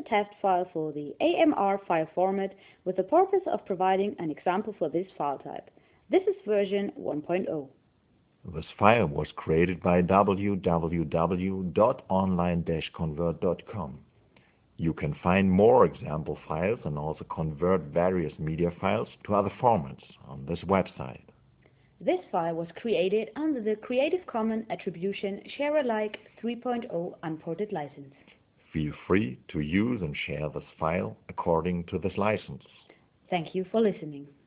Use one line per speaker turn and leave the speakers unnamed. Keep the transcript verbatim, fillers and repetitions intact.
test file for the A M R file format with the purpose of providing an example for this file type. This is version one point zero.
This file was created by w w w dot online dash convert dot com. You can find more example files and also convert various media files to other formats on this website.
This file was created under the Creative Commons Attribution Share Alike three point zero Unported license.
Feel free to use and share this file according to this license.
Thank you for listening.